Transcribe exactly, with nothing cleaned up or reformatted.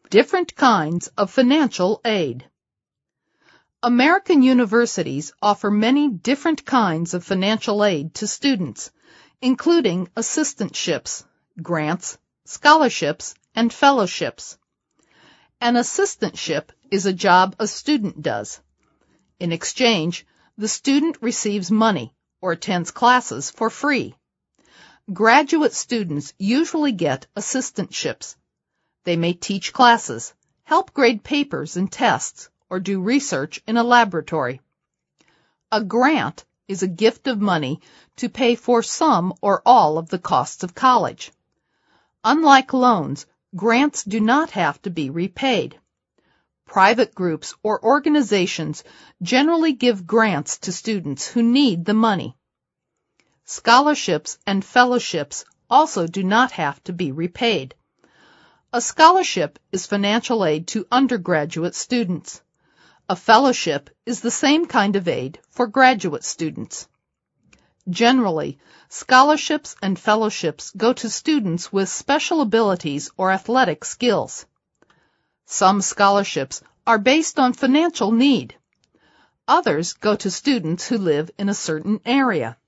Different kinds of financial aid. American universities offer many different kinds of financial aid to students, including assistantships, grants, scholarships, and fellowships. An assistantship is a job a student does. In exchange, the student receives money or attends classes for free. Graduate students usually get assistantships. They may teach classes, help grade papers and tests, or do research in a laboratory. A grant is a gift of money to pay for some or all of the costs of college. Unlike loans, grants do not have to be repaid. Private groups or organizations generally give grants to students who need the money. Scholarships and fellowships also do not have to be repaid. A scholarship is financial aid to undergraduate students. A fellowship is the same kind of aid for graduate students. Generally, scholarships and fellowships go to students with special abilities or athletic skills. Some scholarships are based on financial need. Others go to students who live in a certain area.